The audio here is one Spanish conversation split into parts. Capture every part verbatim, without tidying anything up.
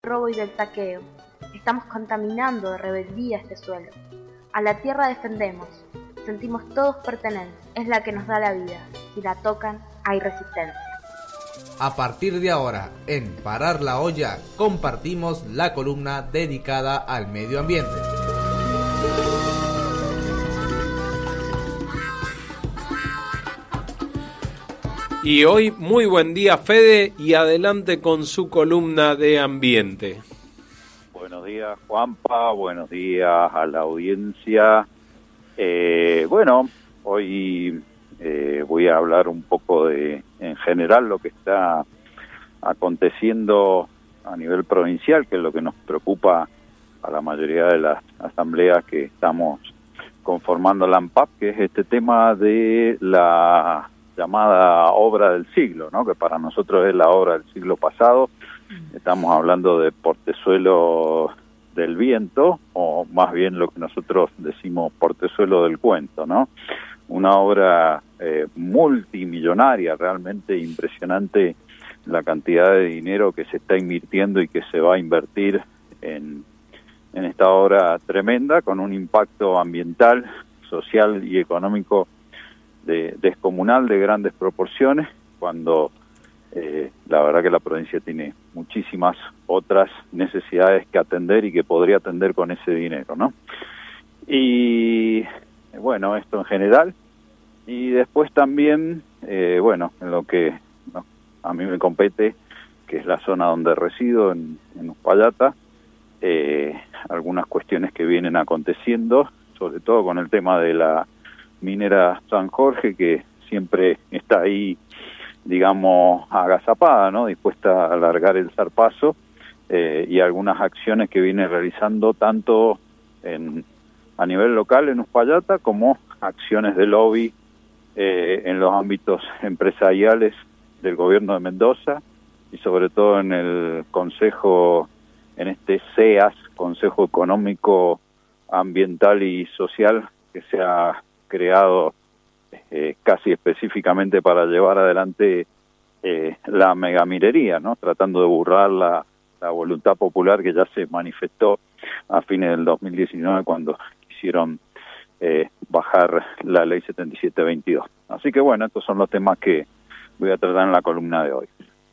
robo y del saqueo. Estamos contaminando de rebeldía este suelo. A la tierra defendemos, sentimos todos pertenencia, es la que nos da la vida. Si la tocan, hay resistencia. A partir de ahora, en Parar la Olla, compartimos la columna dedicada al medio ambiente. Y hoy, muy buen día, Fede, y adelante con su columna de ambiente. Buenos días, Juanpa, buenos días a la audiencia. Eh, bueno, hoy eh, voy a hablar un poco de, en general, lo que está aconteciendo a nivel provincial, que es lo que nos preocupa a la mayoría de las asambleas que estamos conformando la ANPAP, que es este tema de la llamada obra del siglo, ¿no? Que para nosotros es la obra del siglo pasado. Estamos hablando de Portezuelo del Viento, o más bien lo que nosotros decimos Portezuelo del Cuento, ¿no? Una obra eh, multimillonaria, realmente impresionante la cantidad de dinero que se está invirtiendo y que se va a invertir en, en esta obra tremenda, con un impacto ambiental, social y económico de, descomunal, de grandes proporciones, cuando eh, la verdad que la provincia tiene muchísimas otras necesidades que atender y que podría atender con ese dinero, ¿no? Y bueno, esto en general, y después también, eh, bueno, en lo que no, a mí me compete, que es la zona donde resido, en, en Uspallata, eh, algunas cuestiones que vienen aconteciendo, sobre todo con el tema de la minera San Jorge, que siempre está ahí, digamos, agazapada, ¿no? Dispuesta a alargar el zarpazo, eh, y algunas acciones que viene realizando tanto en, a nivel local en Uspallata como acciones de lobby eh, en los ámbitos empresariales del gobierno de Mendoza y sobre todo en el Consejo, en este C E A S, Consejo Económico, Ambiental y Social, que se ha creado eh, casi específicamente para llevar adelante eh, la megaminería, ¿no? Tratando de burlar la, la voluntad popular que ya se manifestó a fines del dos mil diecinueve cuando quisieron eh, bajar la ley setenta y siete veintidós. Así que bueno, estos son los temas que voy a tratar en la columna de hoy.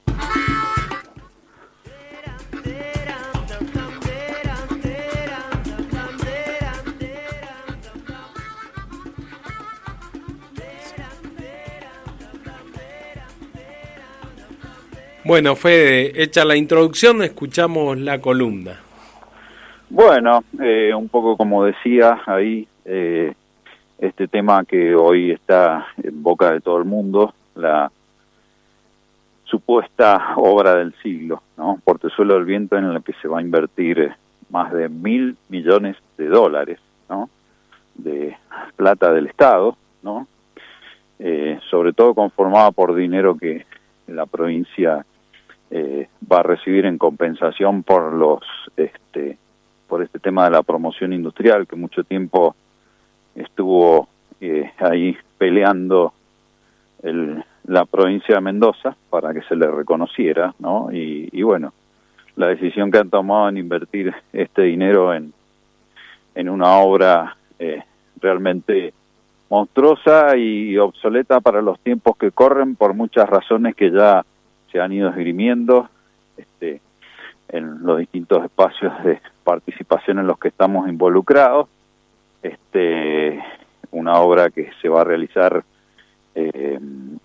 Bueno, Fede, hecha la introducción, escuchamos la columna. Bueno, eh, un poco como decía ahí, eh, este tema que hoy está en boca de todo el mundo, la supuesta obra del siglo, ¿no? Portezuelo del Viento, en la que se va a invertir más de mil millones de dólares, ¿no? De plata del Estado, ¿no? Eh, sobre todo conformada por dinero que la provincia Eh, va a recibir en compensación por los este por este tema de la promoción industrial, que mucho tiempo estuvo eh, ahí peleando el, la provincia de Mendoza para que se le reconociera, ¿no? Y, y bueno, la decisión que han tomado en invertir este dinero en en una obra eh, realmente monstruosa y obsoleta para los tiempos que corren, por muchas razones que ya se han ido esgrimiendo este, en los distintos espacios de participación en los que estamos involucrados. Este, una obra que se va a realizar eh,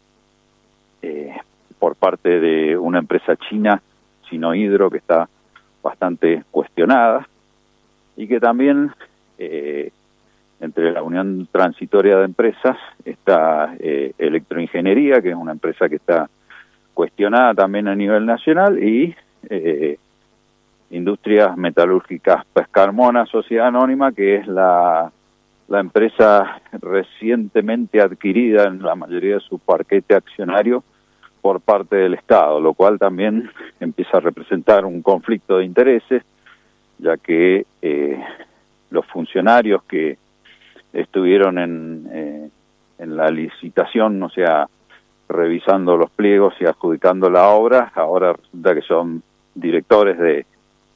eh, por parte de una empresa china, Sinohydro, que está bastante cuestionada, y que también eh, entre la Unión Transitoria de Empresas está eh, Electroingeniería, que es una empresa que está cuestionada también a nivel nacional, y eh, Industrias Metalúrgicas Pescarmona, Sociedad Anónima, que es la, la empresa recientemente adquirida en la mayoría de su parquete accionario por parte del Estado, lo cual también empieza a representar un conflicto de intereses, ya que eh, los funcionarios que estuvieron en, eh, en la licitación, o sea, revisando los pliegos y adjudicando la obra, ahora resulta que son directores de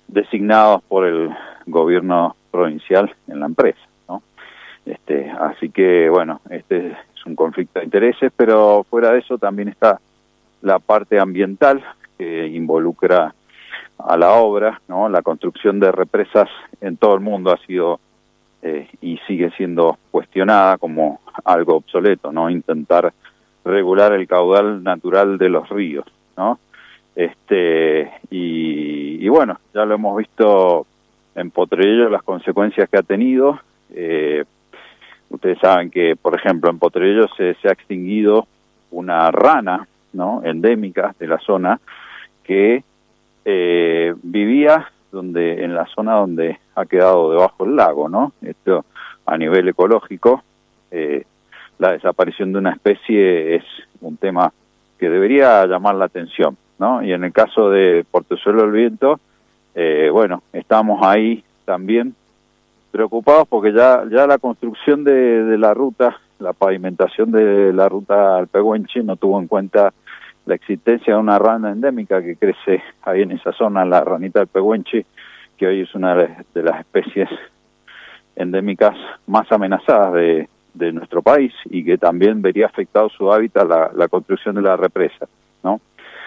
designados por el gobierno provincial en la empresa, ¿no? Este, así que, bueno, este es un conflicto de intereses, pero fuera de eso también está la parte ambiental que involucra a la obra, ¿no? La construcción de represas en todo el mundo ha sido eh, y sigue siendo cuestionada como algo obsoleto, ¿no? Intentar regular el caudal natural de los ríos, ¿no? Este, y, y bueno, ya lo hemos visto en Potrerillos las consecuencias que ha tenido. Eh, ustedes saben que, por ejemplo, en Potrerillos se, se ha extinguido una rana, ¿no? Endémica de la zona que eh, vivía donde en la zona donde ha quedado debajo del lago, ¿no? Esto a nivel ecológico, eh, la desaparición de una especie es un tema que debería llamar la atención, ¿no? Y en el caso de Portezuelo del Viento, eh, bueno, estamos ahí también preocupados porque ya ya la construcción de, de la ruta, la pavimentación de la ruta al Pehuenche no tuvo en cuenta la existencia de una rana endémica que crece ahí en esa zona, la ranita del Pehuenche, que hoy es una de las especies endémicas más amenazadas de, de nuestro país y que también vería afectado su hábitat la, la construcción de la represa, ¿no?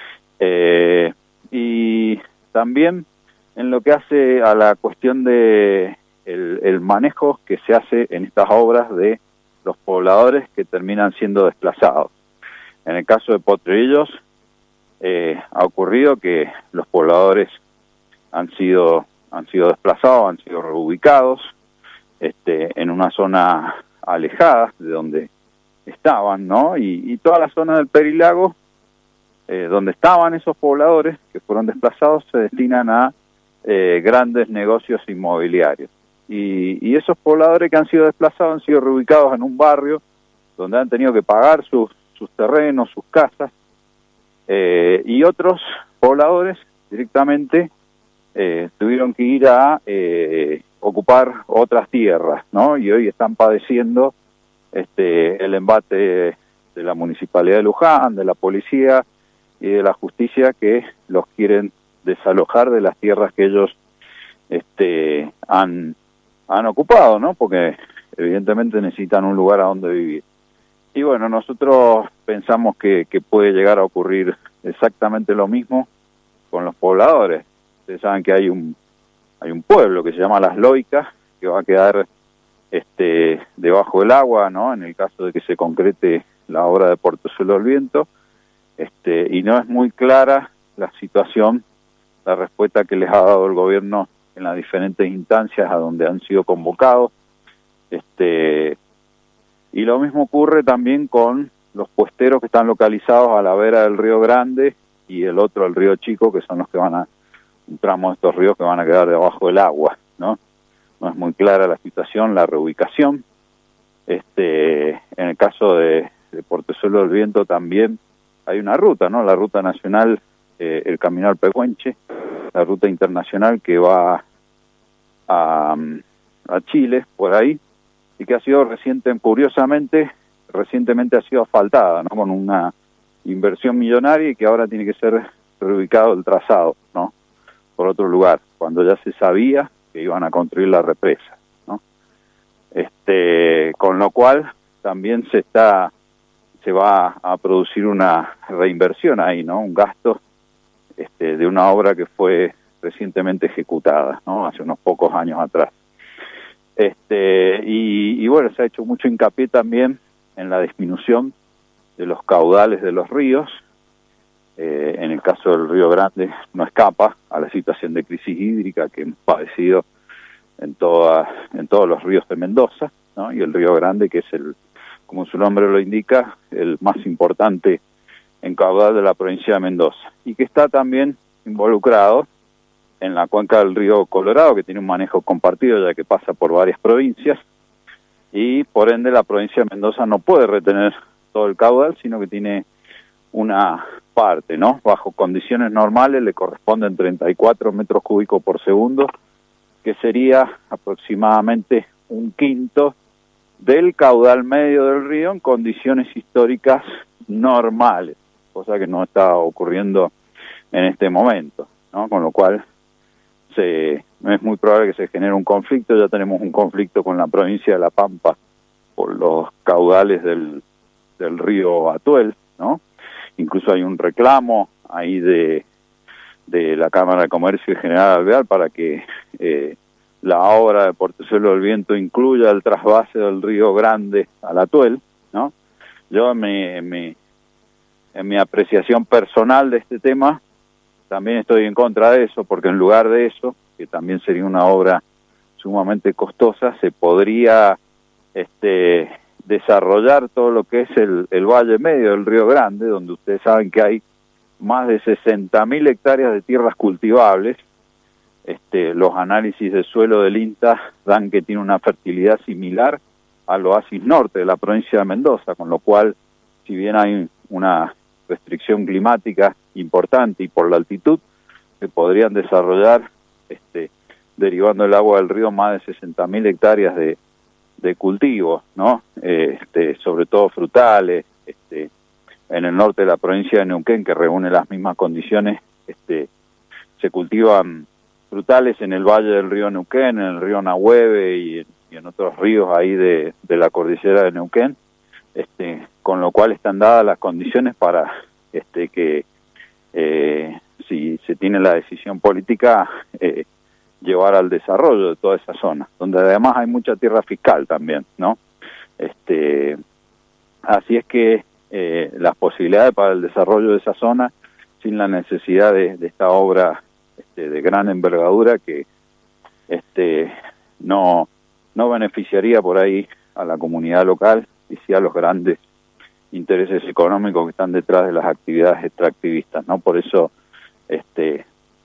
Eh, y también en lo que hace a la cuestión de el, el manejo que se hace en estas obras de los pobladores que terminan siendo desplazados. En el caso de Potrerillos eh, ha ocurrido que los pobladores han sido han sido desplazados, han sido reubicados este, en una zona alejada de donde estaban, ¿no? Y, y toda la zona del Perilago, eh, donde estaban esos pobladores que fueron desplazados, se destinan a eh, grandes negocios inmobiliarios. Y, y esos pobladores que han sido desplazados han sido reubicados en un barrio donde han tenido que pagar sus, sus terrenos, sus casas, eh, y otros pobladores directamente eh, tuvieron que ir a eh, ocupar otras tierras, ¿no? Y hoy están padeciendo este, el embate de la Municipalidad de Luján, de la policía y de la justicia que los quieren desalojar de las tierras que ellos este, han, han ocupado, ¿no? Porque evidentemente necesitan un lugar a donde vivir. Y bueno, nosotros pensamos que, que puede llegar a ocurrir exactamente lo mismo con los pobladores. Ustedes saben que hay un hay un pueblo que se llama Las Loicas, que va a quedar este debajo del agua, ¿no? En el caso de que se concrete la obra de Portezuelo del Viento, este, y no es muy clara la situación, la respuesta que les ha dado el gobierno en las diferentes instancias a donde han sido convocados. Este, y lo mismo ocurre también con los puesteros que están localizados a la vera del Río Grande y el otro, el Río Chico, que son los que van a, un tramo de estos ríos que van a quedar debajo del agua, ¿no? No es muy clara la situación, la reubicación. Este, en el caso de, de Portezuelo del Viento también hay una ruta, ¿no? La ruta nacional, eh, el Camino al Pehuenche, la ruta internacional que va a, a Chile, por ahí, y que ha sido reciente, curiosamente, recientemente ha sido asfaltada, ¿no? Con una inversión millonaria y que ahora tiene que ser reubicado el trazado, ¿no? Por otro lugar, cuando ya se sabía que iban a construir la represa, ¿no? Este, con lo cual también se está, se va a producir una reinversión ahí, ¿no? Un gasto este, de una obra que fue recientemente ejecutada, ¿no? Hace unos pocos años atrás. Este, y, y bueno, se ha hecho mucho hincapié también en la disminución de los caudales de los ríos. Eh, en el caso del Río Grande no escapa a la situación de crisis hídrica que hemos padecido en toda, en todos los ríos de Mendoza, ¿no? Y el Río Grande, que es el, como su nombre lo indica, el más importante en caudal de la provincia de Mendoza, y que está también involucrado en la cuenca del río Colorado, que tiene un manejo compartido ya que pasa por varias provincias, y por ende la provincia de Mendoza no puede retener todo el caudal, sino que tiene una parte, ¿no? Bajo condiciones normales le corresponden treinta y cuatro metros cúbicos por segundo, que sería aproximadamente un quinto del caudal medio del río en condiciones históricas normales, cosa que no está ocurriendo en este momento, ¿no? Con lo cual se, es muy probable que se genere un conflicto. Ya tenemos un conflicto con la provincia de La Pampa por los caudales del, del río Atuel, ¿no? Incluso hay un reclamo ahí de, de la Cámara de Comercio de General Alvear para que eh, la obra de Portezuelo del Viento incluya el trasvase del río Grande al Atuel, ¿no? Yo me, me, en mi apreciación personal de este tema también estoy en contra de eso, porque en lugar de eso, que también sería una obra sumamente costosa, se podría este, desarrollar todo lo que es el, el valle medio del Río Grande, donde ustedes saben que hay más de sesenta mil hectáreas de tierras cultivables. Este, los análisis de suelo del INTA dan que tiene una fertilidad similar al oasis norte de la provincia de Mendoza, con lo cual, si bien hay una restricción climática importante y por la altitud, se podrían desarrollar, este, derivando el agua del río, más de sesenta mil hectáreas de, de cultivos, ¿no? Eh, este, sobre todo frutales, este, en el norte de la provincia de Neuquén, que reúne las mismas condiciones, este, se cultivan frutales en el valle del río Neuquén, en el río Nahueve y en, y en otros ríos ahí de, de la cordillera de Neuquén, este, con lo cual están dadas las condiciones para este, que eh, si se tiene la decisión política, eh, llevar al desarrollo de toda esa zona, donde además hay mucha tierra fiscal también, ¿no? Este, así es que eh, las posibilidades para el desarrollo de esa zona, sin la necesidad de, de esta obra este, de gran envergadura que este, no, no beneficiaría por ahí a la comunidad local y sí a los grandes intereses económicos que están detrás de las actividades extractivistas, ¿no? Por eso este,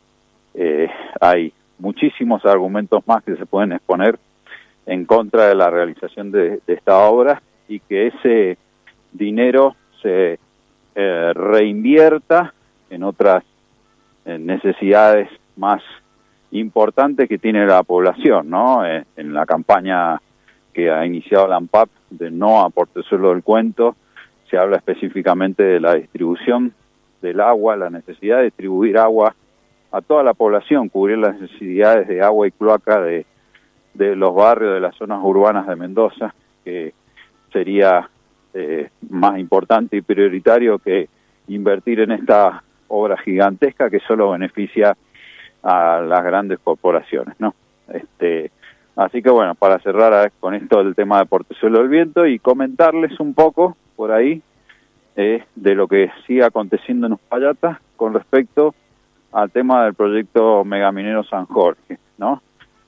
eh, hay muchísimos argumentos más que se pueden exponer en contra de la realización de, de esta obra y que ese dinero se eh, reinvierta en otras en necesidades más importantes que tiene la población, ¿no? Eh, en la campaña que ha iniciado la ANPAP de no a Portezuelo del Cuento, se habla específicamente de la distribución del agua, la necesidad de distribuir agua a toda la población, cubrir las necesidades de agua y cloaca de, de los barrios de las zonas urbanas de Mendoza, que sería eh, más importante y prioritario que invertir en esta obra gigantesca que solo beneficia a las grandes corporaciones, ¿no? Este, así que bueno, para cerrar con esto el tema de Portezuelo del Viento y comentarles un poco por ahí eh, de lo que sigue aconteciendo en Uspallata con respecto al tema del proyecto Megaminero San Jorge, ¿no?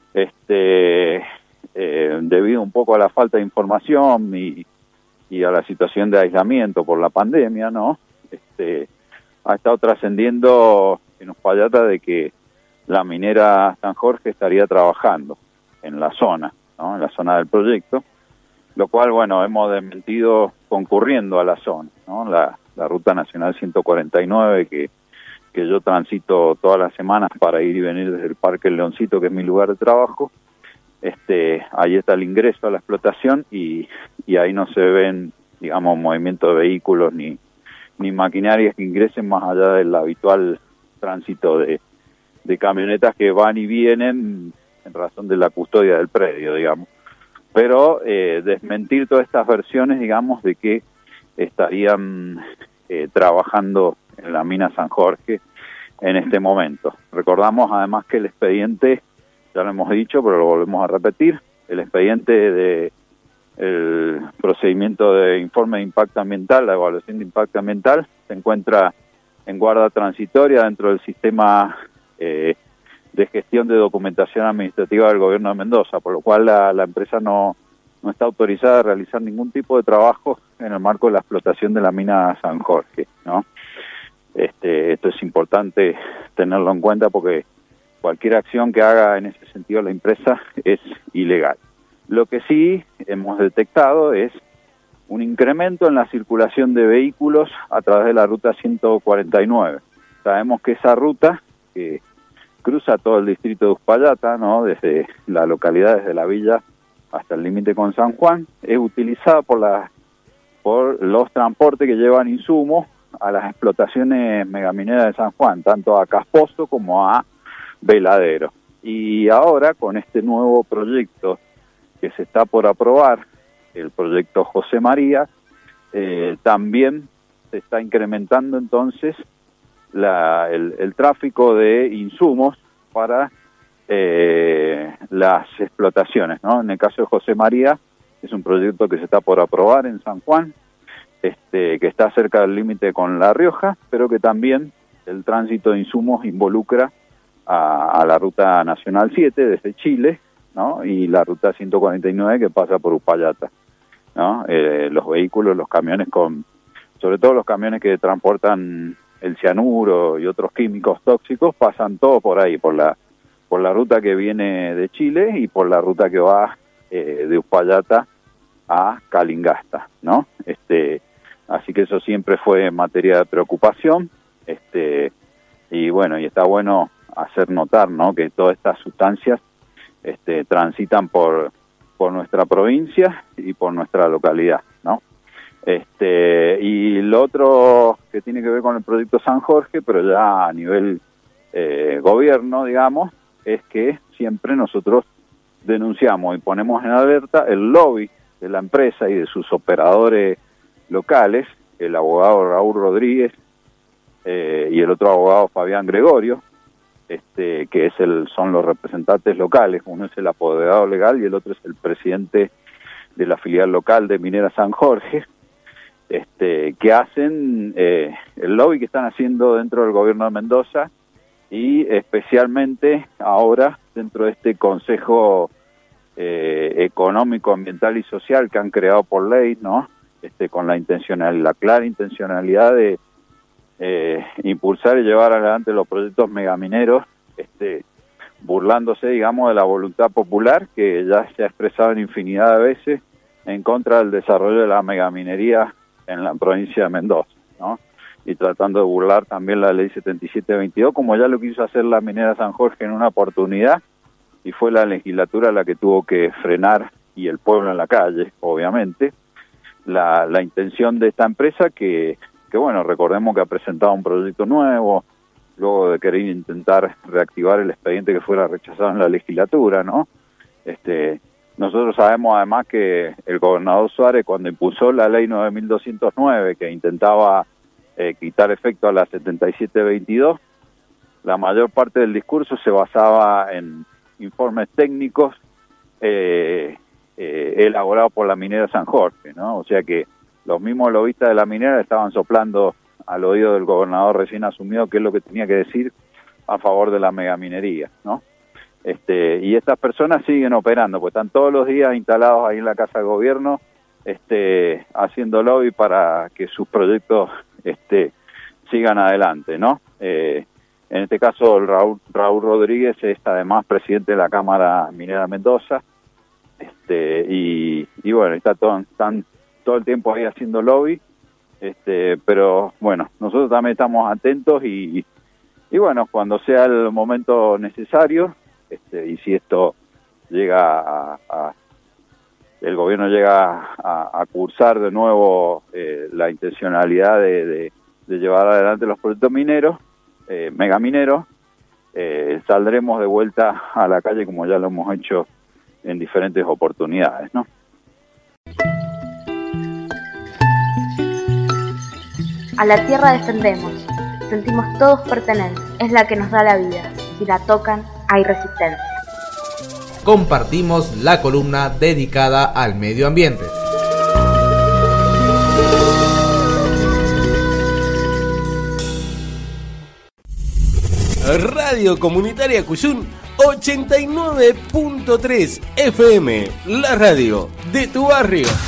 Este, eh, debido un poco a la falta de información y, y a la situación de aislamiento por la pandemia, ¿no? Este, ha estado trascendiendo en Uspallata de que la minera San Jorge estaría trabajando en la zona, ¿no? En la zona del proyecto, lo cual, bueno, hemos desmentido concurriendo a la zona, ¿no? La, la Ruta Nacional ciento cuarenta y nueve que que yo transito todas las semanas para ir y venir desde el Parque El Leoncito, que es mi lugar de trabajo. Este, ahí está el ingreso a la explotación y, y ahí no se ven, digamos, movimientos de vehículos ni, ni maquinarias que ingresen más allá del habitual tránsito de, de camionetas que van y vienen en razón de la custodia del predio, digamos. Pero eh, desmentir todas estas versiones, digamos, de que estarían eh, trabajando en la mina San Jorge en este momento. Recordamos además que el expediente, ya lo hemos dicho, pero lo volvemos a repetir, el expediente de el procedimiento de informe de impacto ambiental, la evaluación de impacto ambiental, se encuentra en guarda transitoria dentro del sistema eh, de gestión de documentación administrativa del gobierno de Mendoza, por lo cual la, la empresa no, no está autorizada a realizar ningún tipo de trabajo en el marco de la explotación de la mina San Jorge, ¿no? Este, esto es importante tenerlo en cuenta porque cualquier acción que haga en ese sentido la empresa es ilegal. Lo que sí hemos detectado es un incremento en la circulación de vehículos a través de la ruta ciento cuarenta y nueve. Sabemos que esa ruta, que cruza todo el distrito de Uspallata, ¿no? Desde la localidad, desde la villa hasta el límite con San Juan, es utilizada por, la, por los transportes que llevan insumos a las explotaciones megamineras de San Juan, tanto a Casposo como a Veladero. Y ahora con este nuevo proyecto que se está por aprobar, el proyecto José María, eh, también se está incrementando entonces la, el, el tráfico de insumos para eh, las explotaciones, ¿no? En el caso de José María, es un proyecto que se está por aprobar en San Juan, este, que está cerca del límite con La Rioja, pero que también el tránsito de insumos involucra a, a la ruta nacional siete desde Chile, ¿no? Y la ruta ciento cuarenta y nueve que pasa por Uspallata, ¿no? Eh, los vehículos, los camiones con, sobre todo los camiones que transportan el cianuro y otros químicos tóxicos, pasan todo por ahí, por la por la ruta que viene de Chile y por la ruta que va eh, de Uspallata a Calingasta, ¿no? Este, así que eso siempre fue materia de preocupación, este, y bueno, y está bueno hacer notar, ¿no?, que todas estas sustancias este, transitan por por nuestra provincia y por nuestra localidad, ¿no? Este, y lo otro que tiene que ver con el proyecto San Jorge, pero ya a nivel eh, gobierno, digamos, es que siempre nosotros denunciamos y ponemos en alerta el lobby de la empresa y de sus operadores locales, el abogado Raúl Rodríguez eh, y el otro abogado Fabián Gregorio, este, que es el son los representantes locales. Uno es el apoderado legal y el otro es el presidente de la filial local de Minera San Jorge, este, que hacen eh, el lobby que están haciendo dentro del gobierno de Mendoza y especialmente ahora dentro de este Consejo eh, Económico, Ambiental y Social que han creado por ley, ¿no? Este, con la intencional, la clara intencionalidad de eh, impulsar y llevar adelante los proyectos megamineros, este, burlándose, digamos, de la voluntad popular que ya se ha expresado en infinidad de veces en contra del desarrollo de la megaminería en la provincia de Mendoza, ¿no? Y tratando de burlar también la ley setenta y siete veintidós, como ya lo quiso hacer la minera San Jorge en una oportunidad, y fue la legislatura la que tuvo que frenar, y el pueblo en la calle, obviamente, la, la intención de esta empresa que, que, bueno, recordemos que ha presentado un proyecto nuevo, luego de querer intentar reactivar el expediente que fuera rechazado en la legislatura, ¿no? Este, nosotros sabemos además que el gobernador Suárez, cuando impulsó la ley nueve mil doscientos nueve, que intentaba eh, quitar efecto a la setenta y siete veintidós, la mayor parte del discurso se basaba en informes técnicos eh, eh, elaborados por la minera San Jorge, ¿no? O sea que los mismos lobistas de la minera estaban soplando al oído del gobernador recién asumido qué es lo que tenía que decir a favor de la megaminería, ¿no? Este, y estas personas siguen operando, pues están todos los días instalados ahí en la Casa de Gobierno, este, haciendo lobby para que sus proyectos este, sigan adelante, ¿no? Eh, en este caso, el Raúl, Raúl Rodríguez es además presidente de la Cámara Minera Mendoza, este, y, y bueno, está todo, están todo el tiempo ahí haciendo lobby, este, pero bueno, nosotros también estamos atentos y, y bueno, cuando sea el momento necesario, este, y si esto llega a, a el gobierno llega a, a cursar de nuevo eh, la intencionalidad de, de, de llevar adelante los proyectos mineros, eh, megamineros, eh, saldremos de vuelta a la calle como ya lo hemos hecho en diferentes oportunidades, ¿no? A la tierra defendemos, sentimos todos pertenencia, es la que nos da la vida, si la tocan hay resistencia. Compartimos la columna dedicada al medio ambiente. Radio Comunitaria Cuyún ochenta y nueve punto tres F M, la radio de tu barrio.